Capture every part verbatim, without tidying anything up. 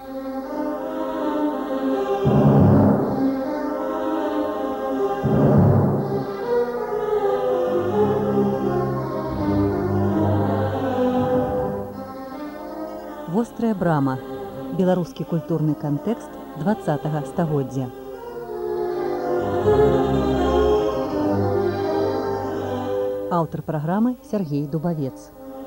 Вострая брама. Беларускі культурны кантэкст дваццатага стагоддзя. Аўтар праграмы Сергей Дубавец.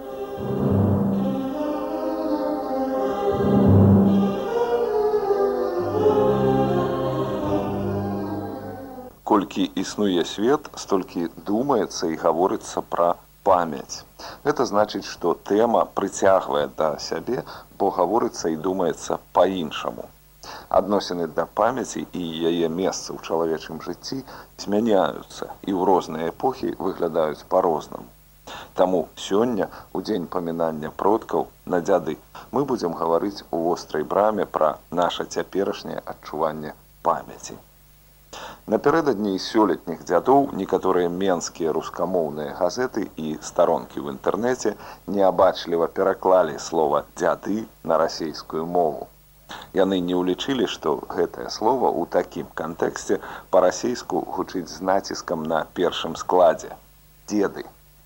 Колькі існуе свет, столькі думаецца і гаворыцца пра памяць. Гэта значыць, што тэма прыцягвае да сябе, бо гаворыцца і думаецца па-іншаму. Адносіны да памяці і яе месца ў чалавечым жыцці змяняюцца і ў розныя эпохі выглядаюць па-рознаму. Таму сёння, у дзень памінання продкаў на дзяды, мы будзем гаварыць у вострай браме пра наша цяперашняе адчуванне памяці. Напярэдадні сёлетніх дзядоў некаторыя менскія рускамоўныя газеты і старонкі ў інтэрнэце неабачліва пераклалі слова «дзяды» на расейскую мову. Яны не ўлічылі, што гэтае слова ў такім кантэксце па-расейску гучыць з націскам на першым складзе «дзеды»,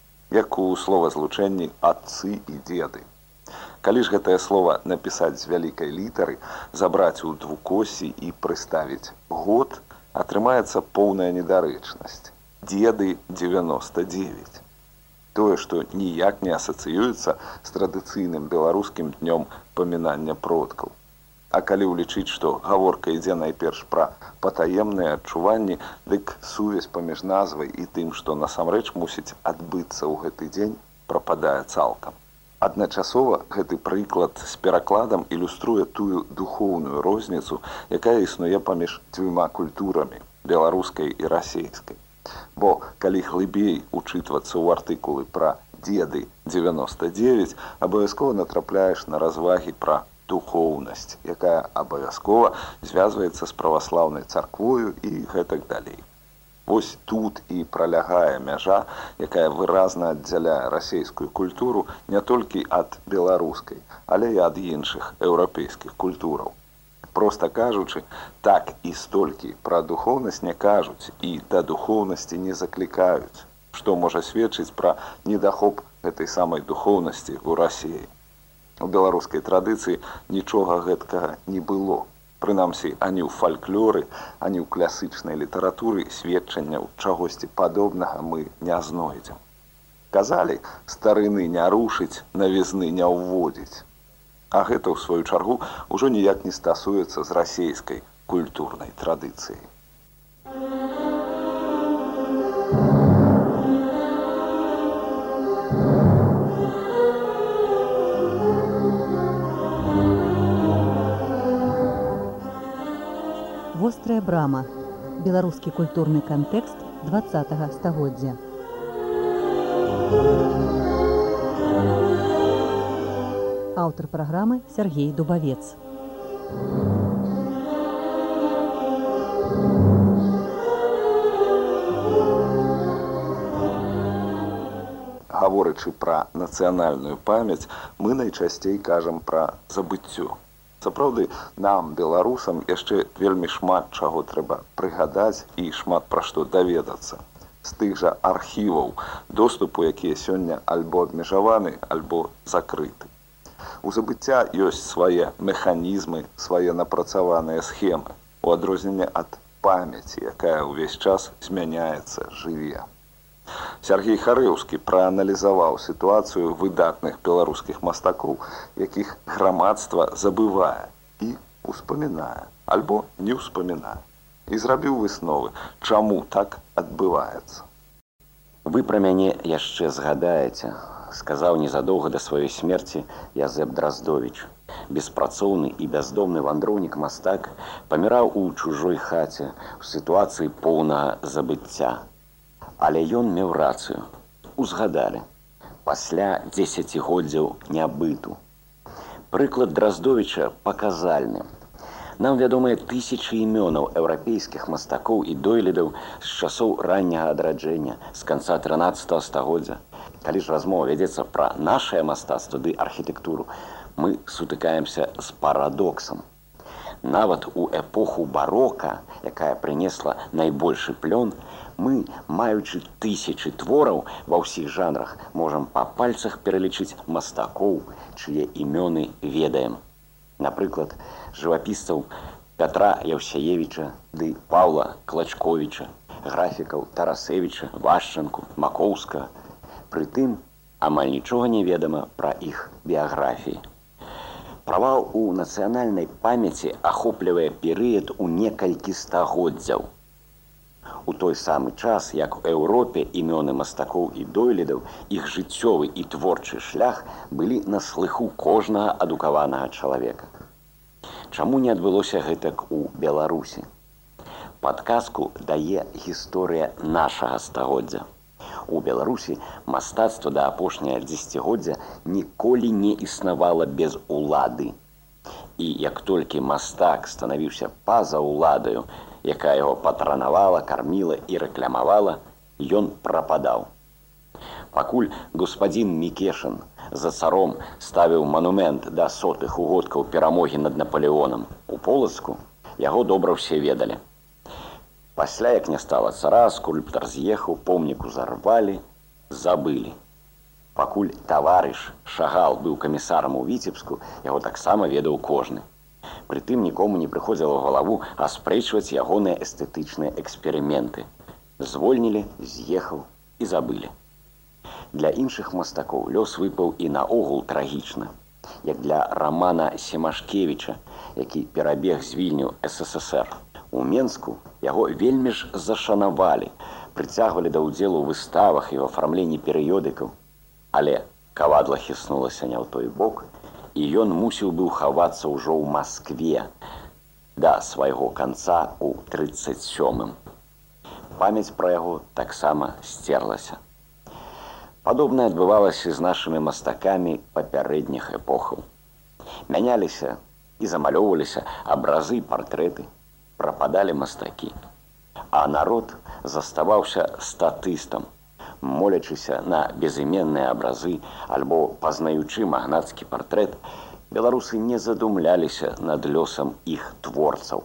як у словазлучэнні «адцы» і «дзеды». Калі ж гэтае слова напісаць з вялікай літары, забраць у двукоссі і прыставіць «год», атрымаецца поўная недарэчнасць. Дзеды дзевяноста дзевяць. Тое, што ніяк не асацыюецца з традыцыйным беларускім днём памінання продкаў. А калі ўлічыць, што гаворка ідзе найперш пра патаемныя адчуванні, дык сувязь паміж назвай і тым, што насамрэч мусіць адбыцца ў гэты дзень, прападае цалкам. Адначасова гэты прыклад з перакладам ілюструе тую духоўную розніцу, якая існуе паміж дзвюма культурамі, беларускай і расейскай. Бо калі глыбей учытвацца ў артыкулы пра «дзеды» дзевяноста дзевяць, абавязкова натрапляеш на развагі пра духоўнасць, якая абавязкова звязваецца з праваслаўнай царквою і гэтак далей. Вось тут і пралягае мяжа, якая выразна аддзяляе расейскую культуру не толькі ад беларускай, але і ад іншых еўрапейскіх культураў. Проста кажучы, так і столькі пра духоўнасць не кажуць і да духоўнасці не заклікаюць, што можа сведчыць пра недахоп гэтай самай духоўнасці ў Расіі. У беларускай традыцыі нічога гэткага не было. Прынамсі, ані ў фальклоры, ані ў класычнай літаратуры сведчанняў чагосьці падобнага мы не знойдзем. Казалі, старыны не рушыць, навізны не ўводзіць. А гэта, ў сваю чаргу, ужо ніяк не стасуецца з расейскай культурнай традыцыяй. Вострая брама. Беларускі культурны кантэкст дваццатага стагоддзя. Аўтар праграмы Сергей Дубавец. Гаворачы пра нацыянальную памяць, мы найчасцей кажам пра забыццё. Сапраўды, нам, беларусам, яшчэ вельмі шмат чаго трэба прыгадаць і шмат пра што даведацца. З тых жа архіваў, доступу якія сёння альбо абмежаваны, альбо закрыты. У забыцця ёсць свае механізмы, свае напрацаваныя схемы, у адрозненне ад памяці, якая ўвесь час змяняецца, жыве. Сергей Харэўскі прааналізаваў сітуацыю выдатных беларускіх мастакоў, якіх грамадства забывае і успамінае, альбо не ўспамінае. І зрабіў высновы, чаму так адбываецца. Вы пра мяне яшчэ згадаеце, сказаў незадоўга да сваёй смерці Язэп Драздовіч. Беспрацоўны і бяздомны вандроўнік-мастак паміраў у чужой хаце ў сітуацыі поўнага забыцця. Але ён меў рацыю. Узгадалі. Пасля дзесяцігоддзяў нябыту. Прыклад Драздовіча паказальны. Нам вядомыя тысячы імёнаў еўрапейскіх мастакоў і дойлідаў з часоў ранняга адраджэння, з канца трынаццатага стагоддзя. Калі ж размова вядзецца пра нашае мастацтва ды архітэктуру, мы сутыкаемся з парадоксам. Нават у эпоху барока, якая прынесла найбольшы плён, мы, маючы тысячы твораў ва ўсіх жанрах, можам па пальцах пералічыць мастакоў, чые імёны ведаем. Напрыклад, жывапісцаў Пятра Яўсяевіча ды Паўла Клачковіча, графікаў Тарасевіча, Вашчанку, Макоўскага. Прытым, амаль нічога не ведама пра іх біяграфіі. Правал у нацыянальнай памяці ахоплівае перыяд у некалькі стагоддзяў. У той самы час, як у Еўропе імёны мастакоў і дойлідаў, іх жыццёвы і творчы шлях былі на слыху кожнага адукаванага чалавека. Чаму не адбылося гэтак у Беларусі? Падказку дае гісторыя нашага стагоддзя. У Беларусі мастацтва да апошняга дзесяцігоддзя ніколі не існавала без улады. І як толькі мастак станавіўся па-за уладаю, якая яго патранавала, карміла і рэкламавала, ён прападаў. Пакуль господин Мікешын за царом ставіў манумент да сотых угодкаў перамогі над Напалеонам у Полацку, яго добра ўсе ведалі. Пасля, як не стала цара, скульптар з'ехаў, помнік узарвалі, забылі. Пакуль таварыш Шагал быў камісарам у Віцебску, яго таксама ведаў кожны. Прытым нікому не прыходзіла ў галаву аспрэчваць ягоныя эстэтычныя эксперыменты. Звольнілі, з'ехаў і забылі. Для іншых мастакоў лёс выпаў і наогул трагічна, як для Рамана Семашкевіча, які перабег з Вільню эс эс эс эр. У Менску яго вельмі ж зашанавалі, прыцягвалі да ўдзелу ў выставах і ў афармленні перыёдыкаў. Але кавадла хіснулася не ў той бок, і ён мусіў быў хавацца ўжо ў Маскве да свайго канца ў трыццаць сёмым. Памяць пра яго таксама сцерлася. Падобнае адбывалася з нашымі мастакамі папярэдніх эпохаў. Мяняліся і замалёўваліся абразы і партрэты, прападалі мастакі, а народ заставаўся статыстам, молячыся на безыменныя абразы альбо пазнаючы магнацкі партрэт, беларусы не задумляліся над лёсам іх творцаў.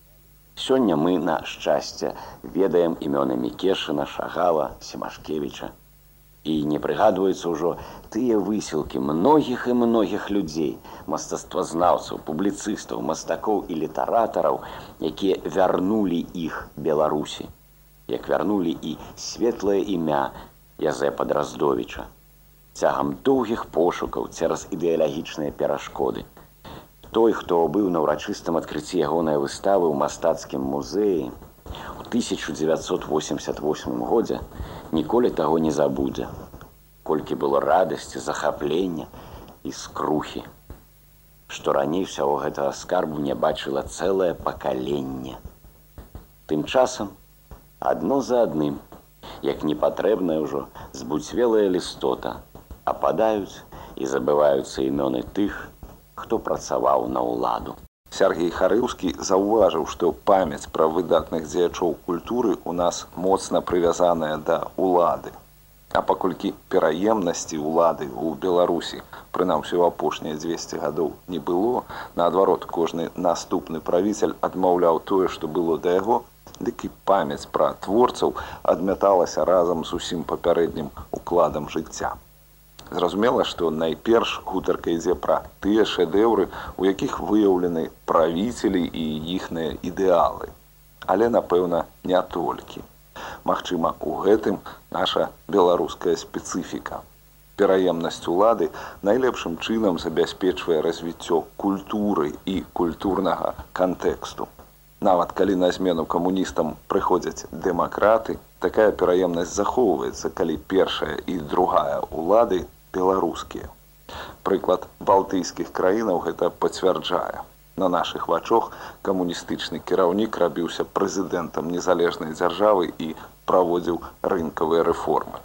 Сёння мы, на шчасце, ведаем імёны Мікешына, Шагала, Семашкевіча. І не прыгадваюцца ўжо тыя высілкі многіх і многіх людзей, мастацтвазнаўцаў, публіцыстаў, мастакоў і літаратараў, якія вярнулі іх Беларусі, як вярнулі і светлае імя Язэпа Драздовіча. Цягам доўгіх пошукаў цераз ідэалагічныя перашкоды. Той, хто быў на ўрачыстым адкрыцці ягонай выставы ў мастацкім музеі у тысяча дзевяцьсот восемьдесят восьмым годзе, ніколі таго не забудзе. Колькі было радасці, захаплення і скрухі, што раней усяго гэтага скарбу не бачыла цэлае пакаленне. Тым часам, адно за адным, як непатрэбная ўжо збуцвелая лістота, ападаюць і забываюцца імёны тых, хто працаваў на ўладу. Сяргей Харыўскі заўважыў, што памяць пра выдатных дзеячоў культуры ў нас моцна прывязаная да ўлады. А паколькі пераемнасці ўлады ў Беларусі, прынамсі ў апошнія дзвесце гадоў, не было, наадварот, кожны наступны правіцель адмаўляў тое, што было да яго, дык і памяць пра творцаў адмяталася разам з усім папярэднім укладам жыцця. Зразумела, што найперш гутарка ідзе пра тыя шэдэўры, у якіх выяўлены правіцелі і іхныя ідэалы. Але, напэўна, не толькі. Магчыма, у гэтым наша беларуская спецыфіка. Пераемнасць улады найлепшым чынам забяспечвае развіццё культуры і культурнага кантэксту. Нават калі на змену камуністам прыходзяць дэмакраты, такая пераемнасць захоўваецца, калі першая і другая улады беларускія. Прыклад балтыйскіх краінаў гэта пацвярджае. На нашых вачах камуністычны кіраўнік рабіўся прэзідэнтам незалежнай дзяржавы і праводзіў рынкавыя рэформы.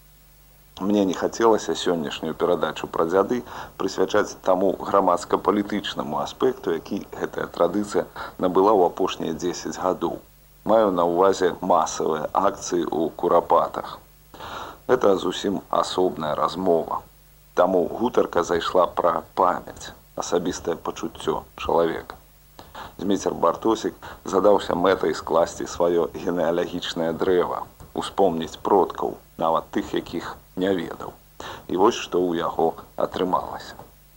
Мне не хацелася сённяшнюю перадачу пра дзяды прысвячаць таму грамадска-палітычнаму аспекту, які гэтая традыцыя набыла ў апошнія дзесяць гадоў. Маю на ўвазе масавыя акцыі ў курапатах. Гэта зусім асобная размова. Таму гутарка зайшла пра памяць. асабістае пачуццё чалавека. Зміцер Бартосік задаўся мэтай скласці сваё генеалагічнае дрэва, успомніць продкаў, нават тых, якіх не ведаў. І вось што ў яго атрымалася.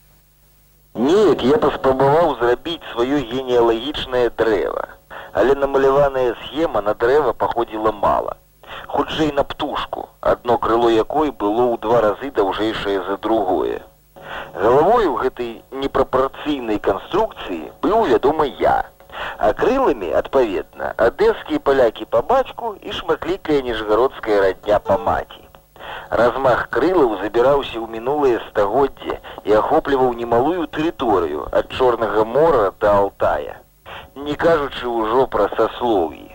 Неяк я паспрабаваў зрабіць сваё генеалагічнае дрэва, але намаляваная схема на дрэва паходзіла мала. Хутчэй на птушку, адно крыло якой было ў два разы даўжэйшае за другое. Галавой у гэтай непрапорцыйнай канструкцыі быў, вядома, я, а крыламі, адпаведна, адэскія палякі па бацьку і шматлікая ніжгародская радня па маці. Размах крылаў забіраўся ў мінулае стагоддзе і ахопліваў немалую тэрыторыю ад Чорнага мора да Алтая, не кажучы ўжо пра саслоўі.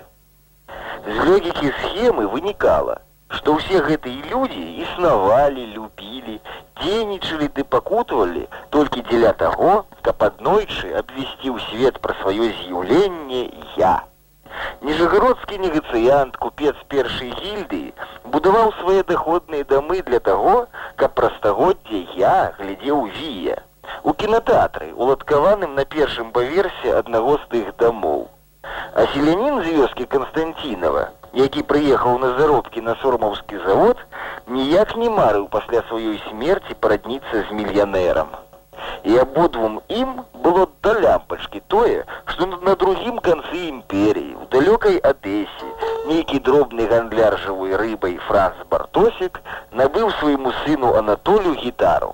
З логікі схемы вынікала, што ўсе гэтыя людзі існавалі, любілі, дзейнічалі ды пакутавалі толькі дзеля таго, каб аднойчы абвесці ў свет пра сваё з'яўленне я. Ніжагародскі негацыянт, купец першай гільдыі, будаваў свае даходныя дамы для таго, каб праз стагоддзе я глядзеў вія. У кінатэатры, уладкаваным на першым паверсе аднаго з тых дамоў. А селянін з вёскі Канстантінава, які прыехаў на заробкі на сормаўскі завод, ніяк не марыў пасля сваёй смерці парадніцца з мільянерам. І абодвум ім было да лямпачкі тое, што на другім канцы імперіі, у далёкай Адэсе, нейкі дробны гандляр жывой рыбай Франц Бартосік набыў свайму сыну Анатолю гітару.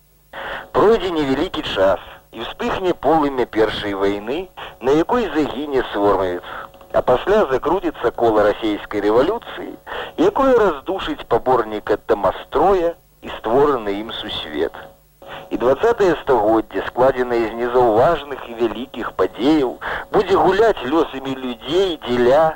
Пройдзе невялікі час, і вспыхне полымя першай вайны, на якой загіне сормавец, а пасля закруціцца кола расійскай рэвалюцыі, якое раздушыць паборніка дамастроя і створаны ім сусвет. І дваццатае стагоддзе, складзенае з незаўважных і вялікіх падзеяў, будзе гуляць лёсамі людзей дзеля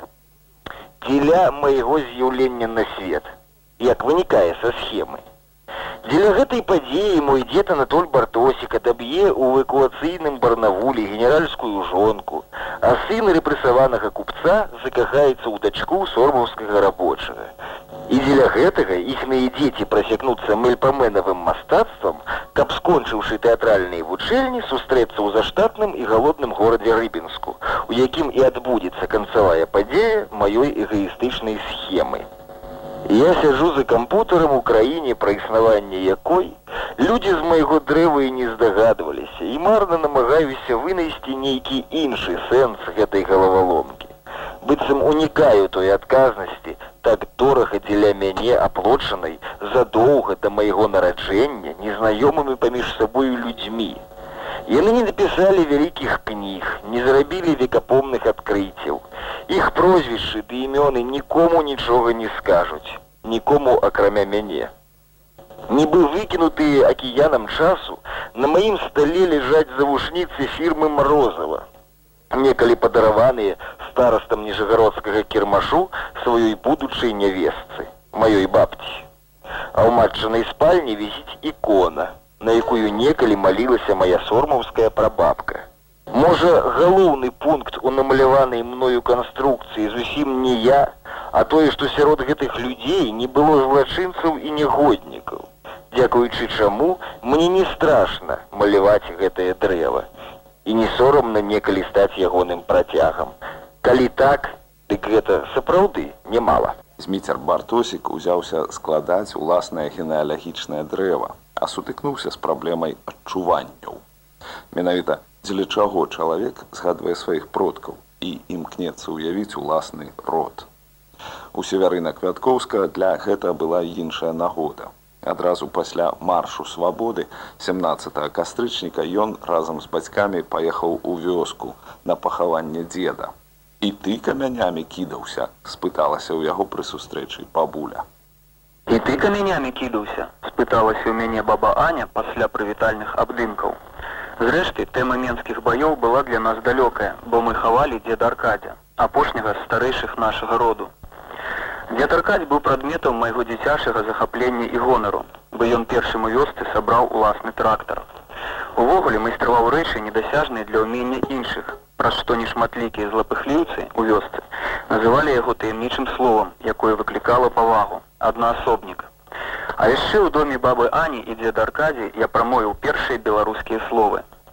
дзеля майго з'яўлення на свет, як вынікае са схемы. Дзеля гэтай падзеі мой дзед Анатоль Бартосік адаб'е ў эвакуацыйным Барнавулі генеральскую жонку, а сын рэпрэсаванага купца закахаецца ў дачку сормаўскага рабочага. І дзеля гэтага іхныя дзеці прасякнуцца мельпаменавым мастацтвам, каб, скончыўшы тэатральныя вучэльні, сустрэцца ў заштатным і галодным горадзе Рыбінску, у якім і адбудзецца канцавая падзея маёй эгаістычнай схемы. Я сяджу за кампутарам у краіне, пра існаванне якой людзі з майго дрэва і не здагадваліся, і марна намагаюся вынайсці нейкі іншы сэнс гэтай галаваломкі. Быццам унікаю той адказнасці, так дорага дзеля мяне аплочанай задоўга да майго нараджэння незнаёмымі паміж сабою людзьмі. Яны не напісалі вялікіх кніг, не зрабілі векапомных адкрыццяў. Іх прозвішчы ды імёны нікому нічога не скажуць, нікому акрамя мяне. Нібы выкінутыя акіянам часу, на маім стале ляжаць завушніцы фірмы Морозова, некалі падараваныя старастам ніжагародскага кірмашу сваёй будучай нявестцы, маёй бабці. А ў матчынай спальні вісіць ікона, на якую некалі малілася мая сормаўская прабабка. Можа, галоўны пункт у намаляванай мною канструкцыі зусім не я, а тое, што сярод гэтых людзей не было злачынцаў і негоднікаў, дзякуючы чаму мне не страшна маляваць гэтае дрэва, і не сорамна некалі стаць ягоным працягам. Калі так, дык гэта сапраўды немала. Зміцер Бартосік узяўся складаць уласнае генеалагічнае дрэва, а сутыкнуўся з праблемай адчуванняў. Менавіта дзеля чаго чалавек згадвае сваіх продкаў і імкнецца ўявіць уласны род. У Севярына Квяткоўскага для гэта была іншая нагода. Адразу пасля маршу свабоды сямнаццатага кастрычніка ён разам з бацькамі паехаў у вёску на пахаванне дзеда. І ты камянямі кідаўся, спыталася ў яго пры сустрэчы бабуля. І ты камянямі кідаўся, спыталася ў мяне баба Аня пасля прывітальных абдымкаў. Зрэшты, тэма менскіх баёў была для нас далёкая, бо мы хавалі дзеда Аркадзя, апошняга з старэйшых нашага роду. Дзед Аркадзь быў прадметам майго дзіцячага захаплення і гонару, бо ён першым у вёсцы сабраў уласны трактар. Увогуле майстраваў рэчы недасяжныя для ўмення іншых, праз што нешматлікія злапыхліўцы у вёсцы называлі яго таямнічым словам, якое выклікала павагу – аднаасобнік. А яшчэ ў доме бабы Ані і дзеда Аркадзі я прамовіў першыя беларускія словы.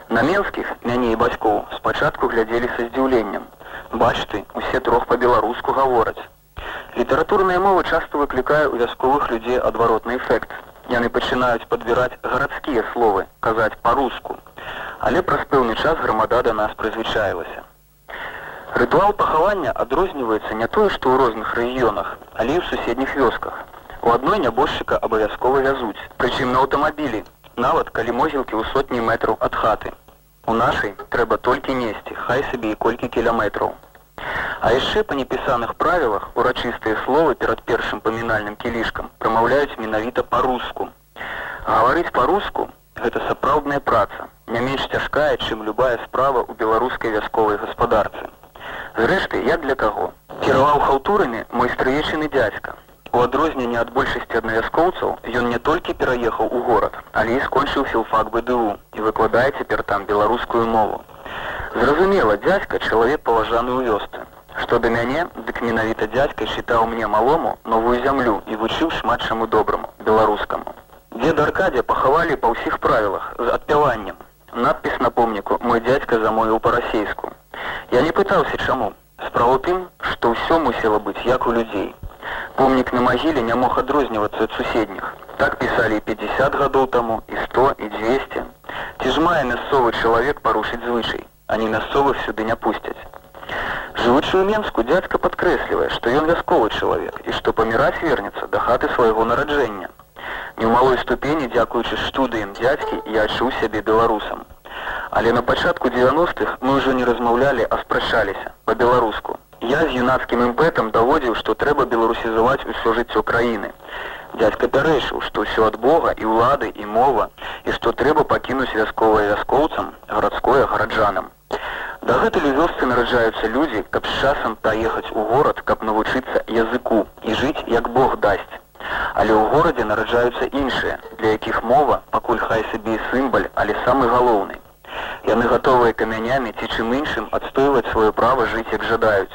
На менскіх мяне і бацькоў спачатку глядзелі са здзіўленнем. Бач ты, усе трох па-беларуску гавораць. Літаратурная мова часта выклікае ў вясковых людзей адваротны эфект. Яны пачынаюць падбіраць гарадскія словы, казаць па-руску. Але праз пэўны час грамада да нас прызвычаілася. Рытуал пахавання адрозніваецца не тое, што ў розных рэгіёнах, але і ў суседніх вёсках. У адной нябожчыка абавязкова вязуць, прычым на аўтамабілі, нават калі могілкі ў сотні метраў ад хаты. У нашай трэба толькі несці, хай сабе і колькі кіламетраў. А яшчэ па непісаных правілах урачыстыя словы перад першым памінальным кілішкам прамаўляюць менавіта па-руску. Гаварыць па-руску – гэта сапраўдная праца, не менш цяжкая, чым любая справа ў беларускай вясковай гаспадарцы. Зрэшты, як для каго? Кіраваў хаўтурамі мой стрыечыны дзядзька. У адрозненне ад большасці аднавяскоўцаў, ён не толькі пераехаў у горад, але і скончыў філфак бэ дэ у і выкладае цяпер там беларускую мову. Зразумела, дзядзька чалавек паважаны ў вёсцы. Што да мяне, дык менавіта дзядзька чытаў мне малому новую зямлю і вучыў шмат чаму добраму, беларускаму. Дзеда Аркадзя пахавалі па ўсіх правілах, з адпяваннем. Надпіс на помніку мой дзядзька замовіў па-расейску. Я не пытаўся чаму. Справа ў тым, што ўсё мусіла быць як у людзей. Помнік на магіле не мог адрознівацца ад суседніх. Так пісалі і пятьдесят гадоў таму, і сто, і двести. Ці ж мае мясцовы чалавек парушыць звычай? Ані мясцовых сюды не пусцяць. Жывучы ў Менску, дзядзька падкрэслівае, што ён вясковы чалавек і што паміраць вернецца да хаты свайго нараджэння. Не ў малой ступені, дзякуючы студыям дзядзькі, я адчуў сябе беларусам. Але на пачатку дзевяностых мы ўжо не размаўлялі, а спрачаліся па-беларуску. Я з юнацкім імпэтам даводзіў, што трэба беларусізаваць усё жыццё краіны. Дзядзька пярэчыў, што ўсё ад Бога, і ўлады, і мова, і што трэба пакінуць вясковае вяскоўцам, гарадское гараджанам. Дагэтуль у вёсцы нараджаюцца людзі, каб з часам паехаць у горад, каб навучыцца языку і жыць, як Бог дасць. Але ў горадзе нараджаюцца іншыя, для якіх мова, пакуль хай сабе і сімвал, але самы галоўны. Яны гатовыя камянямі ці чым іншым адстойваць сваё права жыць, як жадаюць.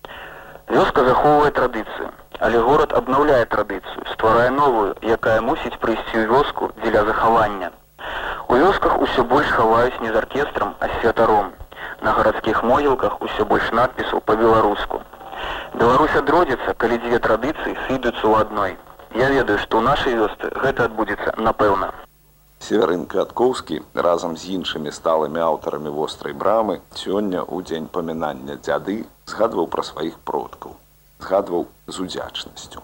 Вёска захоўвае традыцыю, але горад абнаўляе традыцыю, стварае новую, якая мусіць прыйсці ў вёску дзеля захавання. У вёсках усё больш хаваюць не з аркестрам, а з святаром. На гарадскіх могілках усё больш надпісаў па-беларуску. Беларусь адродзіцца, калі дзве традыцыі сыйдуцца ў адной. Я ведаю, што ў нашай вёсцы гэта адбудзецца напэўна. Северын Каткоўскі разам з іншымі сталымі аўтарамі вострай брамы сёння ў дзень памінання дзяды згадваў пра сваіх продкаў, згадваў з удзячнасцю.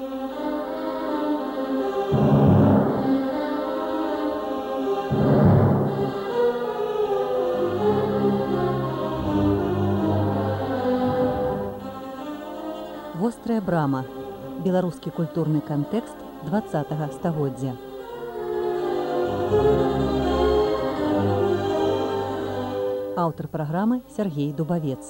Вострая брама. Беларускі культурны кантэкст дваццатага стагоддзя. Аўтар праграмы Сергей Дубавец.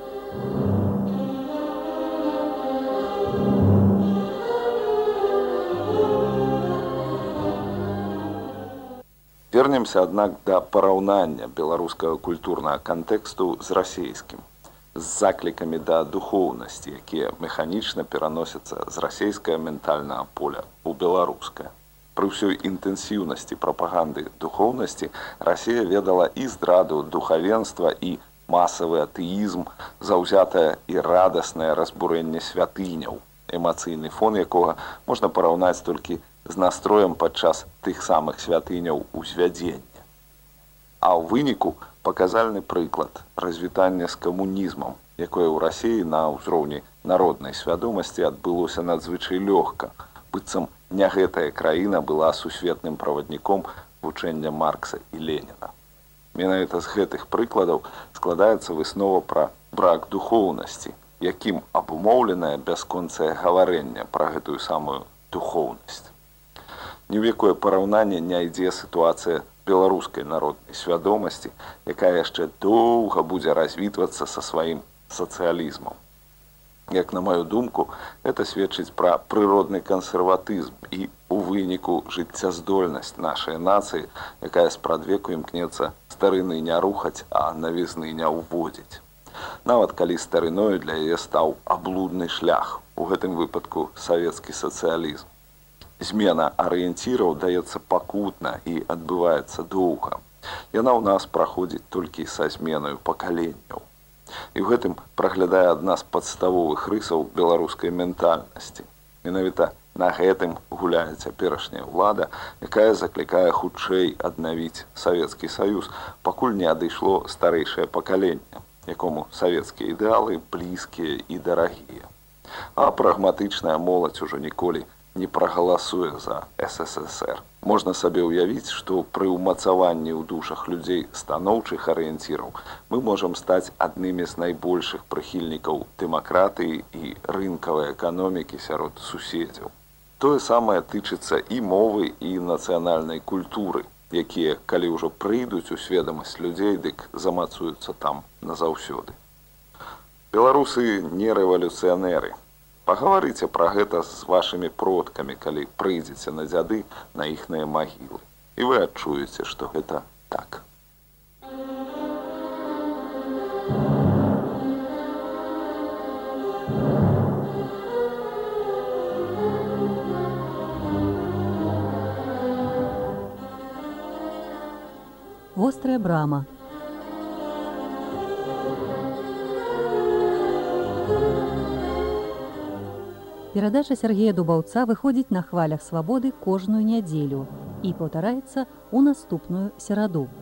Вернемся, аднак, да параўнання беларускага культурнага кантэксту з расейскім, з заклікамі да духоўнасці, якія механічна пераносяцца з расейскага ментальнага поля ў беларускае. Пры ўсёй інтэнсіўнасці прапаганды духоўнасці Расія ведала і здраду духавенства, і масавы атэізм, заўзятае і радаснае разбурэнне святыняў, эмацыйны фон якога можна параўнаць толькі з настроем падчас тых самых святыняў узвядзення. А ў выніку паказальны прыклад развітання з камунізмам, якое ў Расіі на ўзроўні народнай свядомасці адбылося надзвычай лёгка, быццам не гэтая краіна была сусветным правадніком вучэння Маркса і Леніна. Менавіта з гэтых прыкладаў складаецца выснова пра брак духоўнасці, якім абумоўленае бясконцае гаварэнне пра гэтую самую духоўнасць. Ні ў якое параўнанне не ідзе сітуацыя беларускай народнай свядомасці, якая яшчэ доўга будзе развітвацца са сваім сацыялізмам. Як на маю думку, гэта сведчыць пра прыродны кансерватызм і, у выніку, жыццяздольнасць нашай нацыі, якая спрадвеку імкнецца старыны не рухаць, а навізны не ўводзіць. Нават калі старыною для яе стаў аблудны шлях, у гэтым выпадку савецкі сацыялізм. Змена арыенціраў даецца пакутна і адбываецца доўга. Яна ў нас праходзіць толькі са зменаю пакаленняў. І ў гэтым праглядае адна з падставовых рысаў беларускай ментальнасці. Менавіта на гэтым гуляе цяперашняя ўлада, якая заклікае хутчэй аднавіць Савецкі Саюз, пакуль не адышло старэйшае пакаленне, якому савецкія ідэалы блізкія і дарагія. А прагматычная моладзь ужо ніколі не прагаласуе за эс эс эс эр. Можна сабе ўявіць, што пры ўмацаванні ў душах людзей станоўчых арыенціраў мы можам стаць аднымі з найбольшых прыхільнікаў дэмакратыі і рынкавай эканомікі сярод суседзяў. Тое самае тычыцца і мовы, і нацыянальнай культуры, якія, калі ўжо прыйдуць у сведамасць людзей, дык замацуюцца там назаўсёды. Беларусы не рэвалюцыянеры. Пагаварыце пра гэта з вашымі продкамі, калі прыйдзеце на дзяды на іхныя магілы. І вы адчуеце, што гэта так. Вострая брама. Перадача Сергея Дубаўца выходзіць на хвалях свабоды кожную нядзелю і паўтараецца ў наступную сераду.